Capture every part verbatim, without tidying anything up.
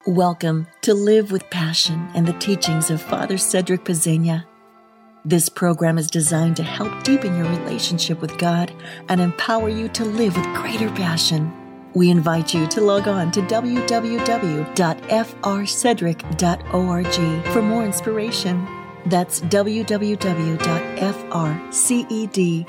Welcome to Live with Passion and the teachings of Father Cedric Pizena. This program is designed to help deepen your relationship with God and empower you to live with greater passion. We invite you to log on to w w w dot f r cedric dot org for more inspiration. That's w w w dot f r cedric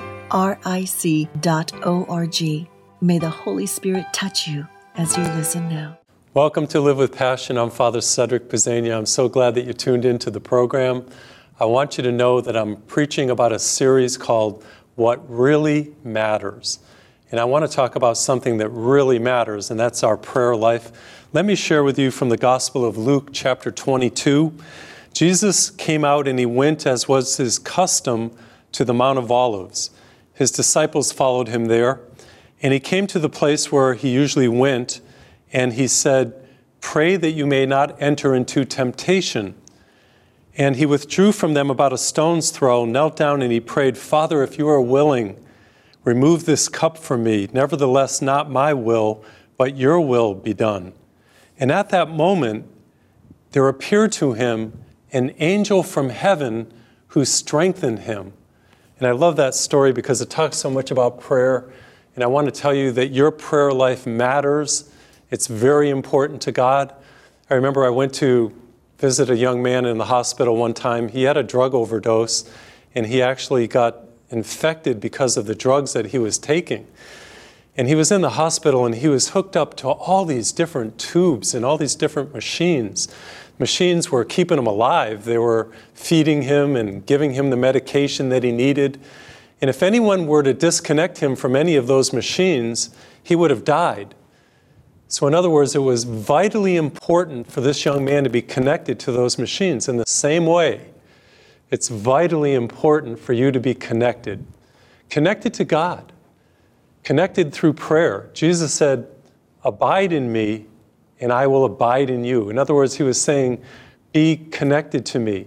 dot org. May the Holy Spirit touch you as you listen now. Welcome to Live with Passion. I'm Father Cedric Pizena. I'm so glad that you tuned into the program. I want you to know that I'm preaching about a series called What Really Matters. And I want to talk about something that really matters, and that's our prayer life. Let me share with you from the Gospel of Luke, chapter twenty-two. Jesus came out and he went, as was his custom, to the Mount of Olives. His disciples followed him there, and he came to the place where he usually went, and he said, "Pray that you may not enter into temptation." And he withdrew from them about a stone's throw, knelt down, and he prayed, "Father, if you are willing, remove this cup from me. Nevertheless, not my will, but your will be done." And at that moment, there appeared to him an angel from heaven who strengthened him. And I love that story because it talks so much about prayer. And I want to tell you that your prayer life matters. It's very important to God. I remember I went to visit a young man in the hospital one time. He had a drug overdose, and he actually got infected because of the drugs that he was taking. And he was in the hospital, and he was hooked up to all these different tubes and all these different machines. Machines were keeping him alive. They were feeding him and giving him the medication that he needed. And if anyone were to disconnect him from any of those machines, he would have died. So in other words, it was vitally important for this young man to be connected to those machines. In the same way, it's vitally important for you to be connected. Connected to God. Connected through prayer. Jesus said, "Abide in me, and I will abide in you." In other words, he was saying, be connected to me.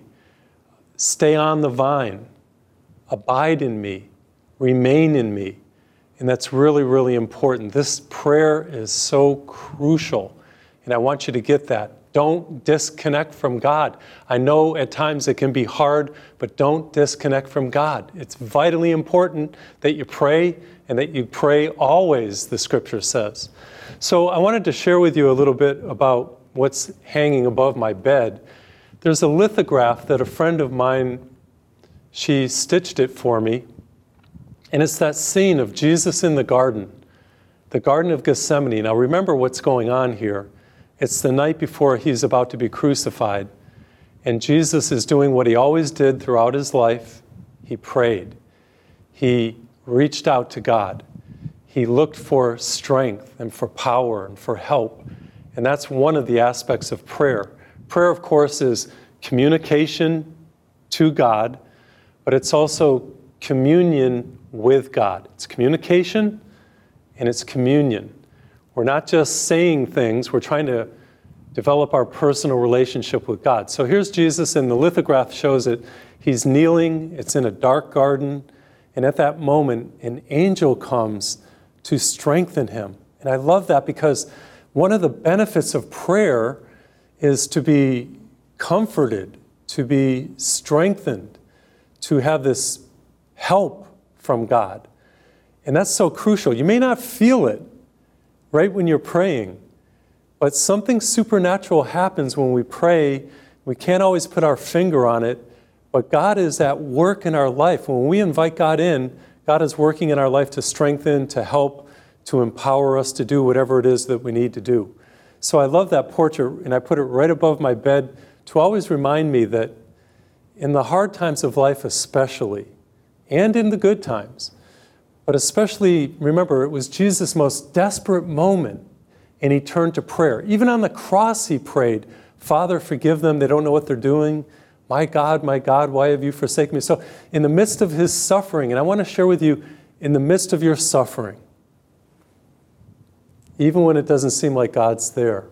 Stay on the vine. Abide in me. Remain in me. And that's really, really important. This prayer is so crucial, and I want you to get that. Don't disconnect from God. I know at times it can be hard, but don't disconnect from God. It's vitally important that you pray, and that you pray always, the scripture says. So I wanted to share with you a little bit about what's hanging above my bed. There's a lithograph that a friend of mine, she stitched it for me. And it's that scene of Jesus in the garden, the Garden of Gethsemane. Now remember what's going on here. It's the night before he's about to be crucified. And Jesus is doing what he always did throughout his life. He prayed. He reached out to God. He looked for strength and for power and for help. And that's one of the aspects of prayer. Prayer, of course, is communication to God, but it's also communion with God. It's communication and it's communion. We're not just saying things, we're trying to develop our personal relationship with God. So here's Jesus, and the lithograph shows it. He's kneeling, it's in a dark garden, and at that moment, an angel comes to strengthen him. And I love that because one of the benefits of prayer is to be comforted, to be strengthened, to have this help from God. And that's so crucial. You may not feel it right when you're praying, but something supernatural happens when we pray. We can't always put our finger on it, but God is at work in our life. When we invite God in, God is working in our life to strengthen, to help, to empower us to do whatever it is that we need to do. So I love that portrait, and I put it right above my bed to always remind me that in the hard times of life especially, and in the good times. But especially, remember, it was Jesus' most desperate moment, and he turned to prayer. Even on the cross, he prayed, "Father, forgive them. They don't know what they're doing. My God, my God, why have you forsaken me?" So in the midst of his suffering, and I want to share with you, in the midst of your suffering, even when it doesn't seem like God's there,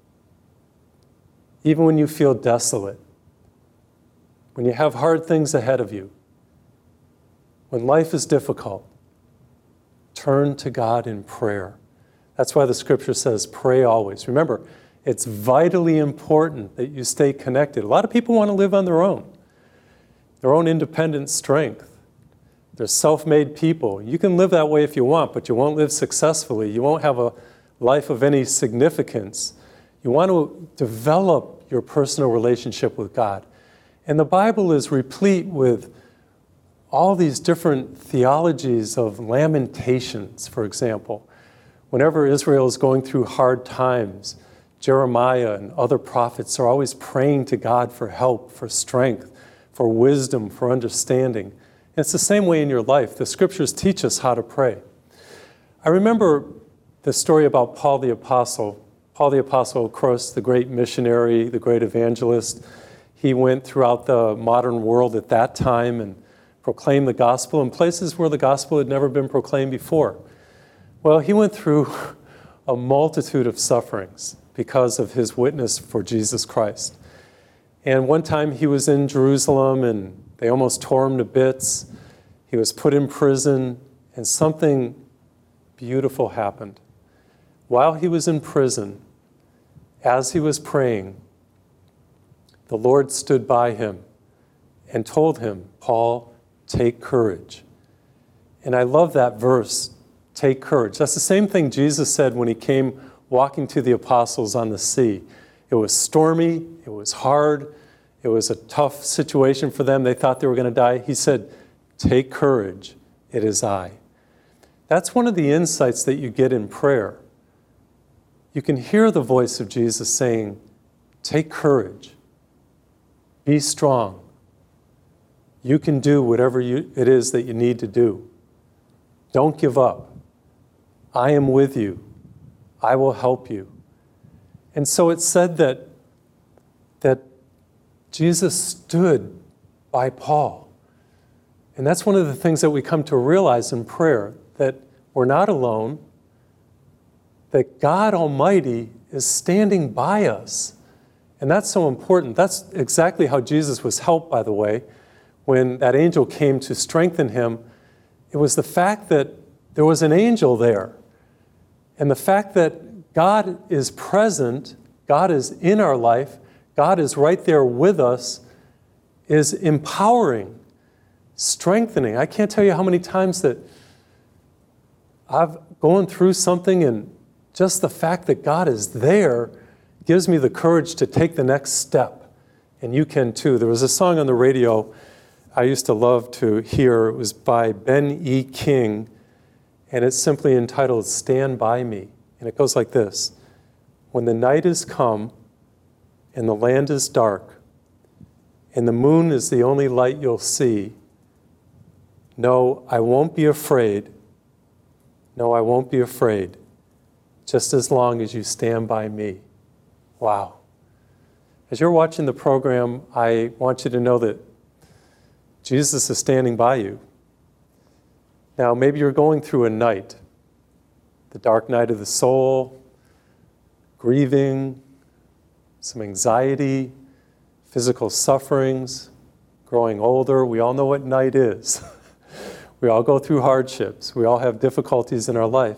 even when you feel desolate, when you have hard things ahead of you, when life is difficult, turn to God in prayer. That's why the scripture says, pray always. Remember, It's vitally important that you stay connected. A lot of people want to live on their own, their own independent strength. They're self-made people. You can live that way if you want, but you won't live successfully. You won't have a life of any significance. You want to develop your personal relationship with God. And the Bible is replete with all these different theologies of lamentations, for example. Whenever Israel is going through hard times, Jeremiah and other prophets are always praying to God for help, for strength, for wisdom, for understanding. And it's the same way in your life. The scriptures teach us how to pray. I remember the story about Paul the Apostle. Paul the Apostle, of course, the great missionary, the great evangelist. He went throughout the modern world at that time and proclaimed the gospel in places where the gospel had never been proclaimed before. Well, he went through a multitude of sufferings because of his witness for Jesus Christ. And one time he was in Jerusalem and they almost tore him to bits. He was put in prison and something beautiful happened. While he was in prison, as he was praying, the Lord stood by him and told him, Paul, take courage. And I love that verse, take courage. That's the same thing Jesus said when he came walking to the apostles on the sea. It was stormy, it was hard, it was a tough situation for them. They thought they were going to die. He said, take courage, it is I. That's one of the insights that you get in prayer. You can hear the voice of Jesus saying, take courage, be strong. You can do whatever you, it is that you need to do. Don't give up. I am with you. I will help you. And so it's said that, that Jesus stood by Paul. And that's one of the things that we come to realize in prayer, that we're not alone, that God Almighty is standing by us. And that's so important. That's exactly how Jesus was helped, by the way, when that angel came to strengthen him. It was the fact that there was an angel there. And the fact that God is present, God is in our life, God is right there with us, is empowering, strengthening. I can't tell you how many times that I've gone through something and just the fact that God is there gives me the courage to take the next step. And you can too. There was a song on the radio I used to love to hear. It was by Ben E. King, and it's simply entitled, Stand By Me. And it goes like this. When the night is come and the land is dark and the moon is the only light you'll see, no, I won't be afraid. No, I won't be afraid. Just as long as you stand by me. Wow. As you're watching the program, I want you to know that Jesus is standing by you. Now, maybe you're going through a night, the dark night of the soul, grieving, some anxiety, physical sufferings, growing older. We all know what night is. We all go through hardships. We all have difficulties in our life.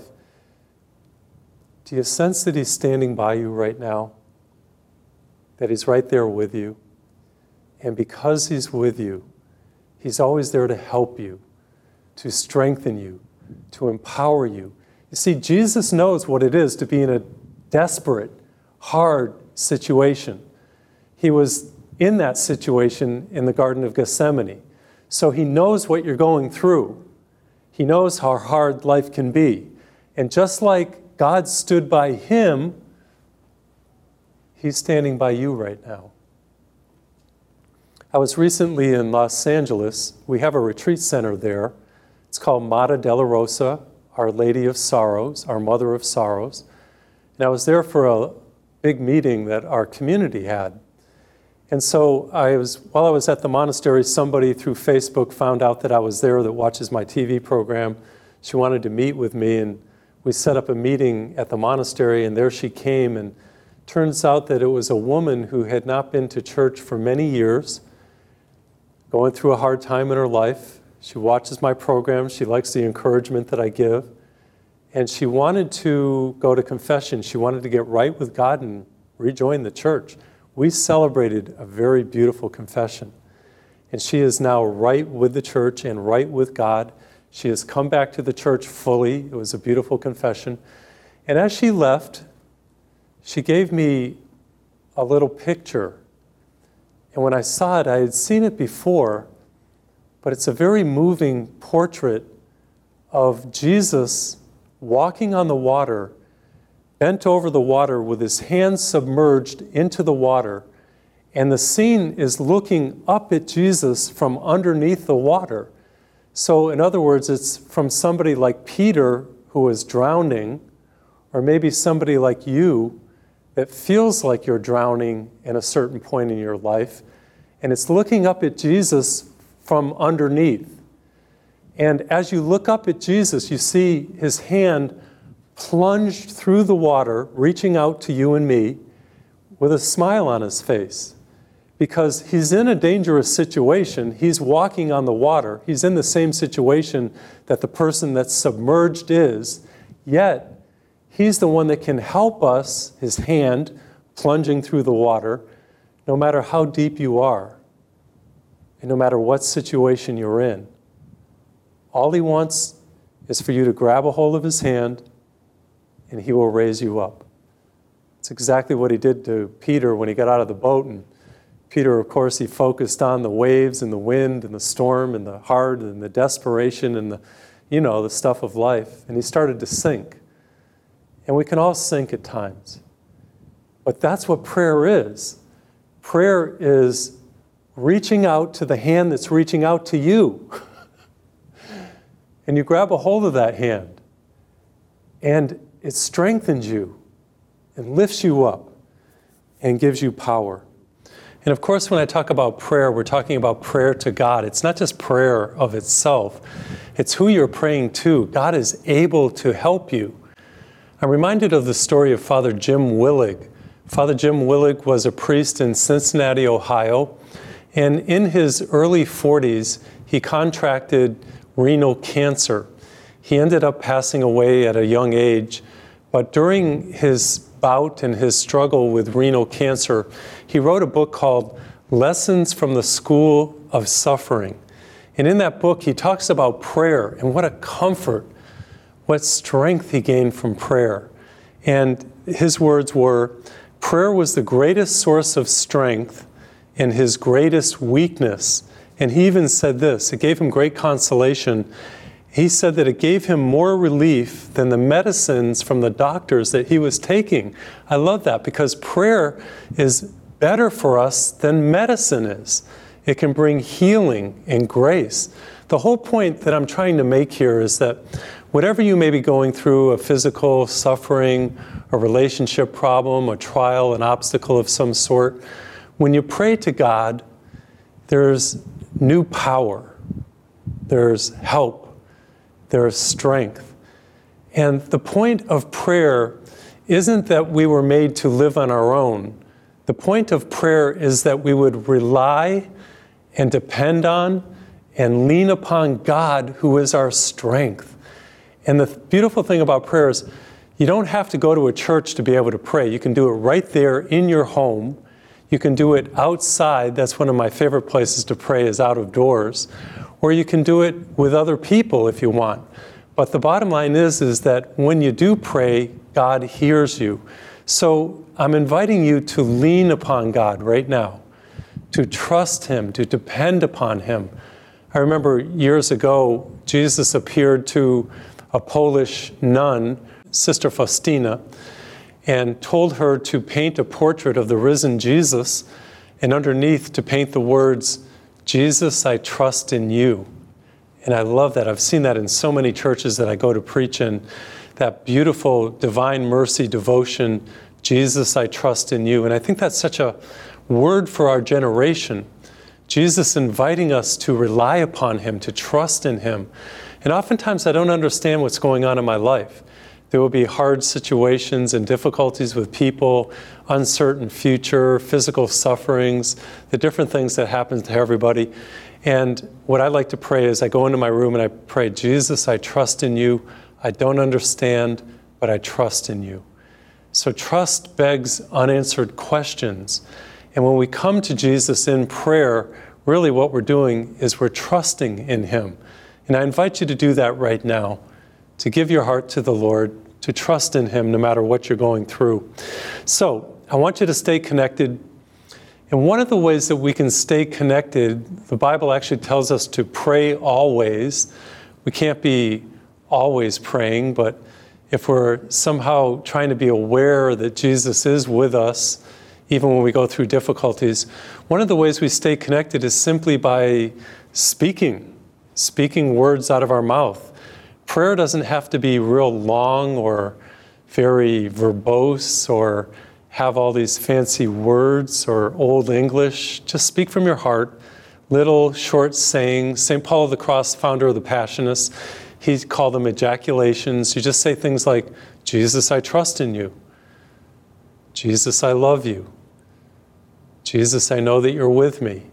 Do you sense that he's standing by you right now? That he's right there with you? And because he's with you, he's always there to help you, to strengthen you, to empower you. You see, Jesus knows what it is to be in a desperate, hard situation. He was in that situation in the Garden of Gethsemane. So he knows what you're going through. He knows how hard life can be. And just like God stood by him, he's standing by you right now. I was recently in Los Angeles. We have a retreat center there. It's called Mater Della Rosa, Our Lady of Sorrows, Our Mother of Sorrows. And I was there for a big meeting that our community had. And so I was, while I was at the monastery, somebody through Facebook found out that I was there that watches my T V program. She wanted to meet with me, and we set up a meeting at the monastery, and there she came. And turns out that it was a woman who had not been to church for many years, going through a hard time in her life. She watches my program. She likes the encouragement that I give. And she wanted to go to confession. She wanted to get right with God and rejoined the church. We celebrated a very beautiful confession. And she is now right with the church and right with God. She has come back to the church fully. It was a beautiful confession. And as she left, she gave me a little picture. And when I saw it, I had seen it before, but it's a very moving portrait of Jesus walking on the water, bent over the water with his hands submerged into the water. And the scene is looking up at Jesus from underneath the water. So in other words, it's from somebody like Peter who was drowning, or maybe somebody like you that feels like you're drowning in a certain point in your life. And it's looking up at Jesus from underneath. And as you look up at Jesus, you see his hand plunged through the water, reaching out to you and me with a smile on his face. Because he's in a dangerous situation. He's walking on the water. He's in the same situation that the person that's submerged is. Yet, he's the one that can help us, his hand plunging through the water, no matter how deep you are, and no matter what situation you're in. All he wants is for you to grab a hold of his hand, and he will raise you up. It's exactly what he did to Peter when he got out of the boat. And Peter, of course, he focused on the waves and the wind and the storm and the heart and the desperation and the, you know, the stuff of life. And he started to sink. And we can all sink at times. But that's what prayer is. Prayer is reaching out to the hand that's reaching out to you. And you grab a hold of that hand. And it strengthens you and lifts you up and gives you power. And of course, when I talk about prayer, we're talking about prayer to God. It's not just prayer of itself. It's who you're praying to. God is able to help you. I'm reminded of the story of Father Jim Willig. Father Jim Willig was a priest in Cincinnati, Ohio. And in his early forties, he contracted renal cancer. He ended up passing away at a young age. But during his bout and his struggle with renal cancer, he wrote a book called Lessons from the School of Suffering. And in that book, he talks about prayer and what a comfort, what strength he gained from prayer. And his words were, prayer was the greatest source of strength and his greatest weakness. And he even said this, it gave him great consolation. He said that it gave him more relief than the medicines from the doctors that he was taking. I love that because prayer is better for us than medicine is. It can bring healing and grace. The whole point that I'm trying to make here is that whatever you may be going through, a physical suffering, a relationship problem, a trial, an obstacle of some sort, when you pray to God, there's new power, there's help, there's strength. And the point of prayer isn't that we were made to live on our own. The point of prayer is that we would rely and depend on and lean upon God, who is our strength. And the beautiful thing about prayer is you don't have to go to a church to be able to pray. You can do it right there in your home. You can do it outside. That's one of my favorite places to pray is out of doors. Or you can do it with other people if you want. But the bottom line is, is that when you do pray, God hears you. So I'm inviting you to lean upon God right now, to trust him, to depend upon him. I remember years ago, Jesus appeared to a Polish nun, Sister Faustina, and told her to paint a portrait of the risen Jesus, and underneath to paint the words, Jesus, I trust in you. And I love that. I've seen that in so many churches that I go to preach in. That beautiful divine mercy devotion, Jesus, I trust in you. And I think that's such a word for our generation. Jesus inviting us to rely upon him, to trust in him. And oftentimes I don't understand what's going on in my life. There will be hard situations and difficulties with people, uncertain future, physical sufferings, the different things that happen to everybody. And what I like to pray is I go into my room and I pray, Jesus, I trust in you. I don't understand, but I trust in you. So trust begs unanswered questions. And when we come to Jesus in prayer, really what we're doing is we're trusting in him. And I invite you to do that right now, to give your heart to the Lord, to trust in him no matter what you're going through. So I want you to stay connected. And one of the ways that we can stay connected, the Bible actually tells us to pray always. We can't be always praying, but if we're somehow trying to be aware that Jesus is with us, even when we go through difficulties, one of the ways we stay connected is simply by speaking, speaking words out of our mouth. Prayer doesn't have to be real long or very verbose or have all these fancy words or old English. Just speak from your heart, little short sayings. Saint Paul of the Cross, founder of the Passionists, he called them ejaculations. You just say things like, Jesus, I trust in you. Jesus, I love you. Jesus, I know that you're with me.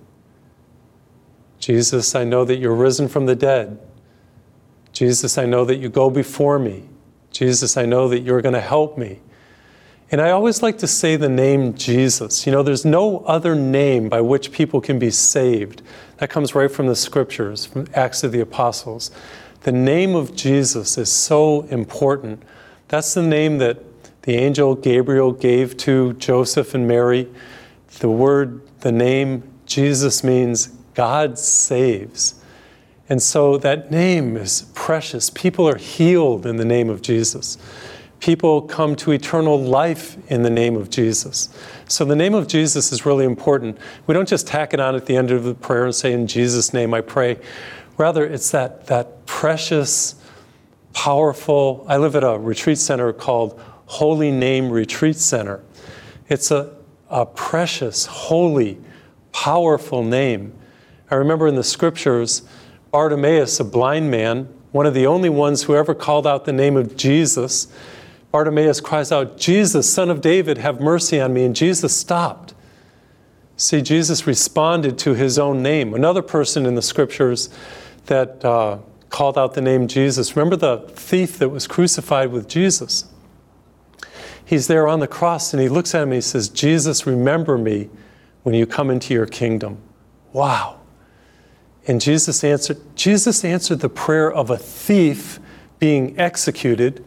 Jesus, I know that you're risen from the dead. Jesus, I know that you go before me. Jesus, I know that you're going to help me. And I always like to say the name Jesus. You know, there's no other name by which people can be saved. That comes right from the scriptures, from Acts of the Apostles. The name of Jesus is so important. That's the name that the angel Gabriel gave to Joseph and Mary. The word, the name Jesus means God saves. And so that name is precious. People are healed in the name of Jesus. People come to eternal life in the name of Jesus. So the name of Jesus is really important. We don't just tack it on at the end of the prayer and say, in Jesus' name I pray. Rather, it's that, that precious, powerful, I live at a retreat center called Holy Name Retreat Center. It's a, a precious, holy, powerful name. I remember in the scriptures, Bartimaeus, a blind man, one of the only ones who ever called out the name of Jesus, Bartimaeus cries out, Jesus, Son of David, have mercy on me. And Jesus stopped. See, Jesus responded to his own name. Another person in the scriptures that uh, called out the name Jesus. Remember the thief that was crucified with Jesus? He's there on the cross and he looks at him and he says, Jesus, remember me when you come into your kingdom. Wow. And Jesus answered, Jesus answered the prayer of a thief being executed.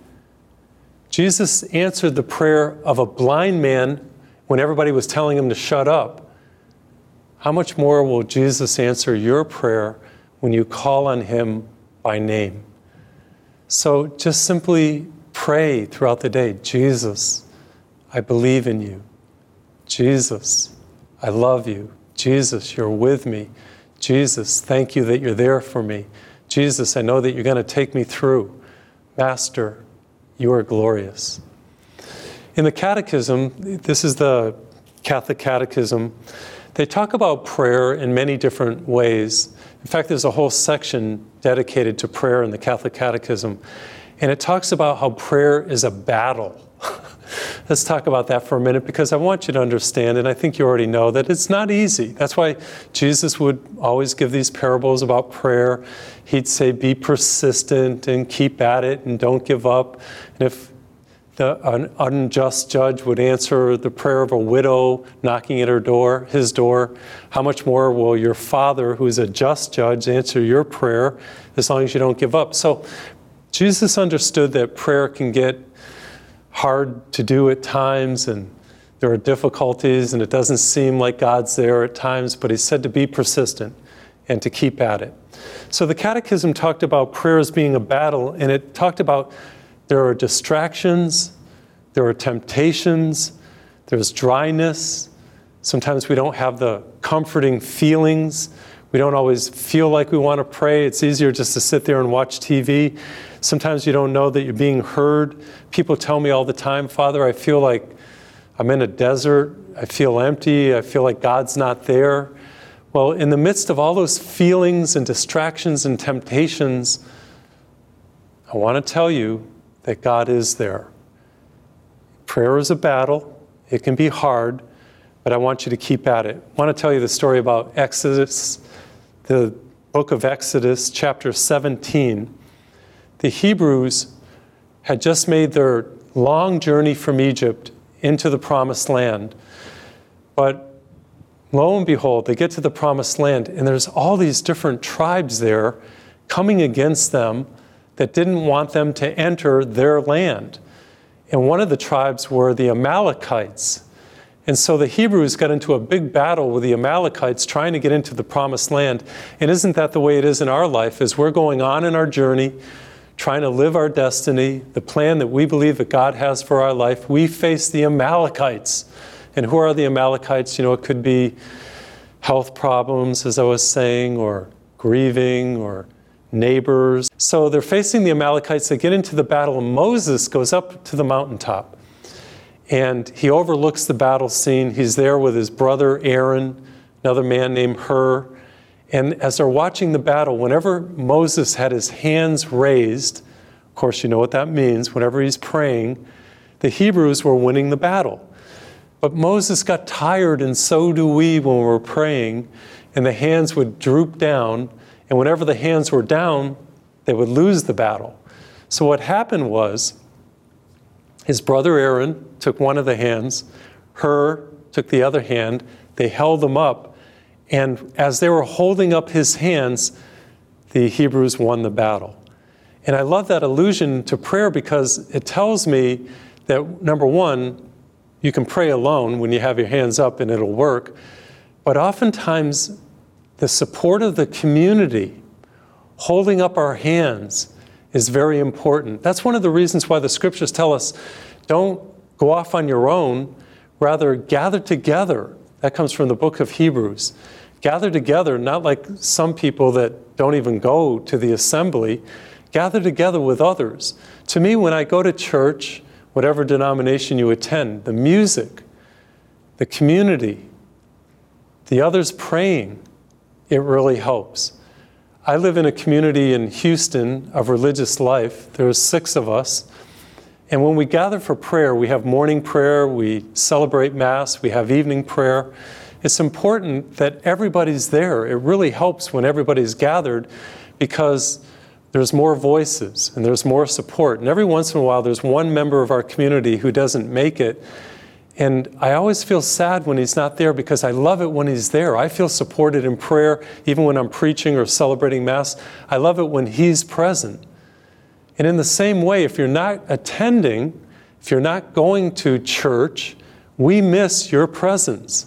Jesus answered the prayer of a blind man when everybody was telling him to shut up. How much more will Jesus answer your prayer when you call on him by name? So just simply pray throughout the day, Jesus, I believe in you. Jesus, I love you. Jesus, you're with me. Jesus, thank you that you're there for me. Jesus, I know that you're going to take me through. Master, you are glorious. In the Catechism, this is the Catholic Catechism, they talk about prayer in many different ways. In fact, there's a whole section dedicated to prayer in the Catholic Catechism. And it talks about how prayer is a battle. Let's talk about that for a minute, because I want you to understand, and I think you already know, that it's not easy. That's why Jesus would always give these parables about prayer. He'd say, be persistent and keep at it and don't give up. And if the, an unjust judge would answer the prayer of a widow knocking at her door, his door, how much more will your Father, who is a just judge, answer your prayer as long as you don't give up? So Jesus understood that prayer can get hard to do at times, and there are difficulties, and it doesn't seem like God's there at times, but he said to be persistent and to keep at it. So the Catechism talked about prayer as being a battle, and it talked about there are distractions, there are temptations, there's dryness. Sometimes we don't have the comforting feelings. We don't always feel like we want to pray. It's easier just to sit there and watch T V. Sometimes you don't know that you're being heard. People tell me all the time, Father, I feel like I'm in a desert. I feel empty. I feel like God's not there. Well, in the midst of all those feelings and distractions and temptations, I want to tell you that God is there. Prayer is a battle. It can be hard, but I want you to keep at it. I want to tell you the story about Exodus, the book of Exodus, chapter seventeen. The Hebrews had just made their long journey from Egypt into the promised land. But lo and behold, they get to the promised land, and there's all these different tribes there coming against them that didn't want them to enter their land. And one of the tribes were the Amalekites. And so the Hebrews got into a big battle with the Amalekites trying to get into the promised land. And isn't that the way it is in our life? As we're going on in our journey, trying to live our destiny, the plan that we believe that God has for our life, we face the Amalekites. And who are the Amalekites? You know, it could be health problems, as I was saying, or grieving, or neighbors. So they're facing the Amalekites. They get into the battle, and Moses goes up to the mountaintop. And he overlooks the battle scene. He's there with his brother Aaron, another man named Hur. And as they're watching the battle, whenever Moses had his hands raised, of course you know what that means, whenever he's praying, the Hebrews were winning the battle. But Moses got tired, and so do we when we're praying, and the hands would droop down, and whenever the hands were down, they would lose the battle. So what happened was, his brother Aaron took one of the hands, Hur took the other hand, they held them up, and as they were holding up his hands, the Hebrews won the battle. And I love that allusion to prayer because it tells me that, number one, you can pray alone when you have your hands up and it'll work, but oftentimes the support of the community, holding up our hands, is very important. That's one of the reasons why the scriptures tell us, don't go off on your own, rather gather together. That comes from the book of Hebrews. Gather together, not like some people that don't even go to the assembly. Gather together with others. To me, when I go to church, whatever denomination you attend, the music, the community, the others praying, it really helps. I live in a community in Houston of religious life. There's six of us. And when we gather for prayer, we have morning prayer, we celebrate Mass, we have evening prayer. It's important that everybody's there. It really helps when everybody's gathered because there's more voices and there's more support. And every once in a while, there's one member of our community who doesn't make it. And I always feel sad when he's not there because I love it when he's there. I feel supported in prayer, even when I'm preaching or celebrating Mass. I love it when he's present. And in the same way, if you're not attending, if you're not going to church, we miss your presence.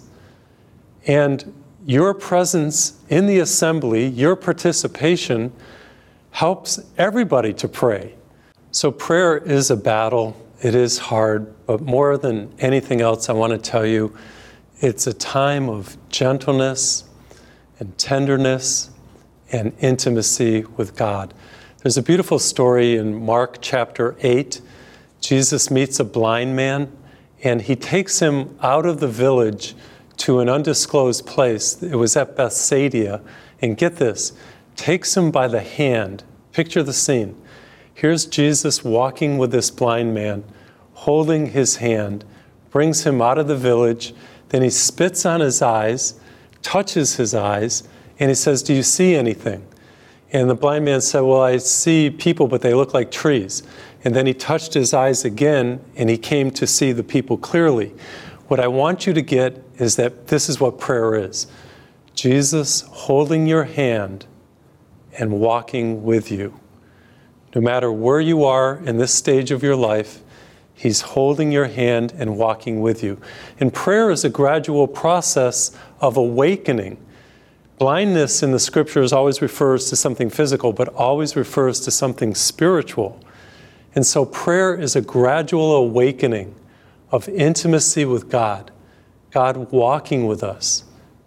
And your presence in the assembly, your participation, helps everybody to pray. So prayer is a battle. It is hard, but more than anything else, I want to tell you, it's a time of gentleness and tenderness and intimacy with God. There's a beautiful story in Mark chapter eight. Jesus meets a blind man, and he takes him out of the village to an undisclosed place. It was at Bethsaida. And get this, takes him by the hand. Picture the scene. Here's Jesus walking with this blind man, holding his hand, brings him out of the village. Then he spits on his eyes, touches his eyes, and he says, "Do you see anything?" And the blind man said, "Well, I see people, but they look like trees." And then he touched his eyes again, and he came to see the people clearly. What I want you to get is that this is what prayer is. Jesus holding your hand and walking with you. No matter where you are in this stage of your life, he's holding your hand and walking with you. And prayer is a gradual process of awakening. Blindness in the scriptures always refers to something physical, but always refers to something spiritual. And so prayer is a gradual awakening of intimacy with God, God walking with us,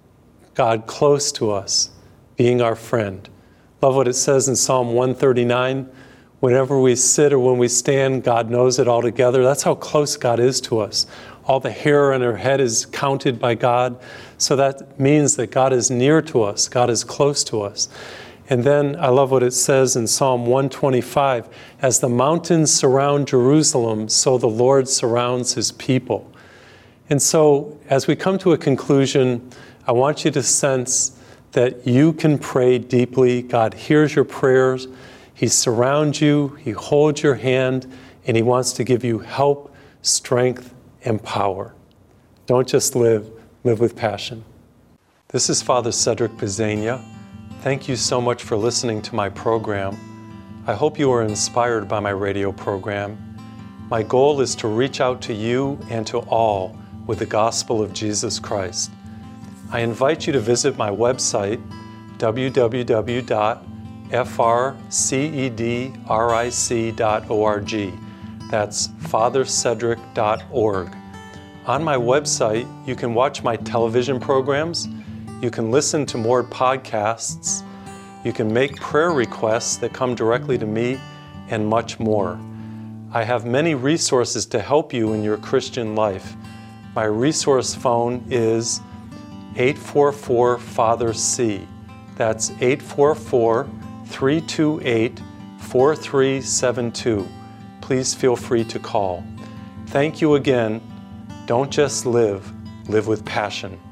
God close to us, being our friend. Love what it says in Psalm one thirty-nine. Whenever we sit or when we stand, God knows it all together. That's how close God is to us. All the hair on our head is counted by God. So that means that God is near to us. God is close to us. And then I love what it says in Psalm one twenty-five. As the mountains surround Jerusalem, so the Lord surrounds his people. And so as we come to a conclusion, I want you to sense that you can pray deeply. God hears your prayers. He surrounds you. He holds your hand. and He wants to give you help, strength, and power. Don't just live, live with passion. This is Father Cedric Pisegna. Thank you so much for listening to my program. I hope you are inspired by my radio program. My goal is to reach out to you and to all with the gospel of Jesus Christ. I invite you to visit my website, w w w dot f r cedric dot org. That's father cedric dot org. On my website, you can watch my television programs, you can listen to more podcasts, you can make prayer requests that come directly to me, and much more. I have many resources to help you in your Christian life. My resource phone is eight four four Father C. That's eight four four, three two eight, four three seven two. Please feel free to call. Thank you again. Don't just live, live with passion.